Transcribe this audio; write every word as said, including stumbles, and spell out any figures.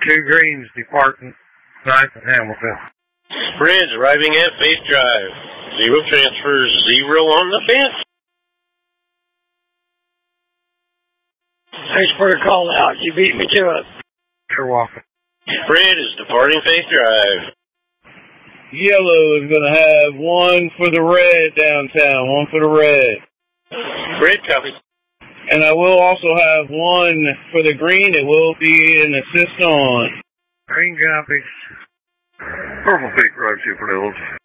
Two greens departing ninth and Hamilton. Reds arriving at Faith Drive. Zero transfers, zero on the fence. Thanks for the call out. You beat me to it. You're welcome. Red is departing Faith Drive. Yellow is going to have one for the red downtown, one for the red. Red copy. And I will also have one for the green. It will be an assist on. Green copies. Purple Peak Drive, Super Devils.